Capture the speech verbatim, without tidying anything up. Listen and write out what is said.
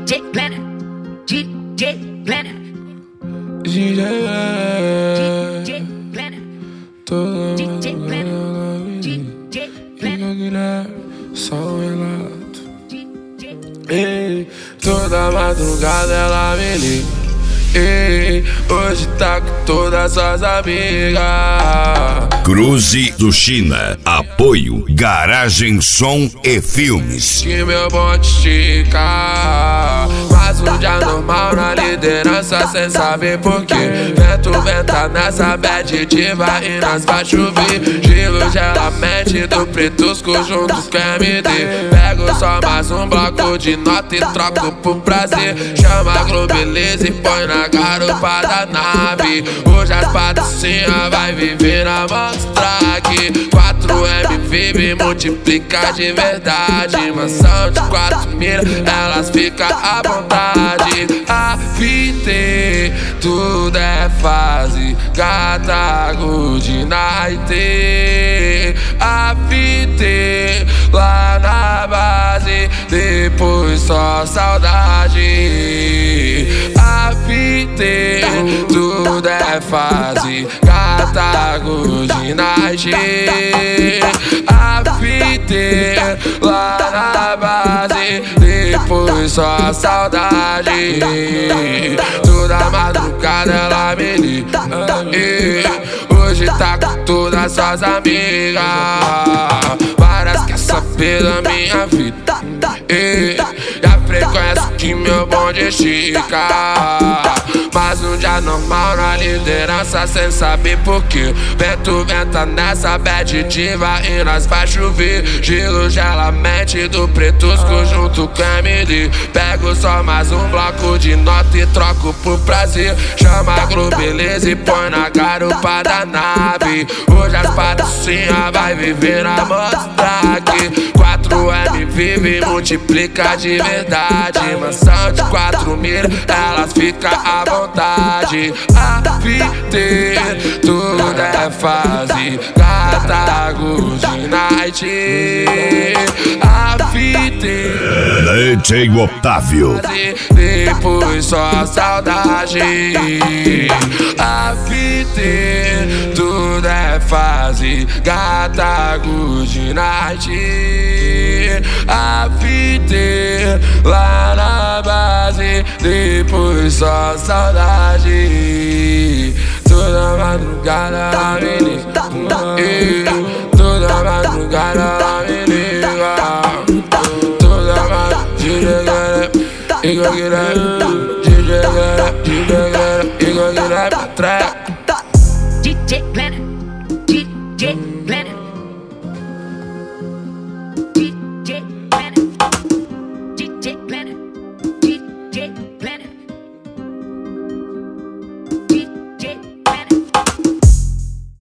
J Planet, D J Planet, D J Planet, toda D J Planet, D J Planet, só um relato. Ei, toda madrugada ela me liga. Ei, hoje tá com todas as amigas. Cruze do China. Apoio Garagem Som e Filmes. Que meu bonde estica. Mas um dia normal na liderança sem saber porquê. Vento venta nessa bad diva e nós vai chover. Gelo gela mente do Pretusco junto com M D. Pego só mais um bloco de nota e troco por prazer. Chama a Globeleza e põe na garupa da nave. Hoje as patricinhas vai viver na Monstrack. quatro M vive multiplica de verdade. Mansão de quatro mil, elas ficam à vontade. A vida, tudo é fase. Gata good night. A vida, lá na base. Depois só saudade. A vida, tudo é fase. Gata good night. A vida, lá na base. Depois só saudade. Toda madrugada ela me liga. Hoje tá com todas suas amigas. Várias quer saber da minha vida. Já frequência que meu bonde estica. Mas um dia normal na liderança sem saber porquê. Vento venta nessa bad diva e nós vai chover. Gelo gela mente do Pretusco junto com M D. Pego só mais um bloco de nota e troco por prazer. Chama a Globeleza e põe na garupa da nave. Hoje as patricinhas vai viver na Monstrack. quatro M vive multiplica de verdade. Mansão de quatro mil, elas ficam à vontade. A vida, tudo é fase. Gata good night. A vida, D J Otávio. depois só saudade. A vida, tudo é fase. Gata good night. A vida, lá na base. Depois só saudade. Toda madrugada ela me liga. Toda madrugada ela me liga. Toda madrugada e go get up, D J get up, D J get up, e go get up na track. D J Planet, D J Planet, D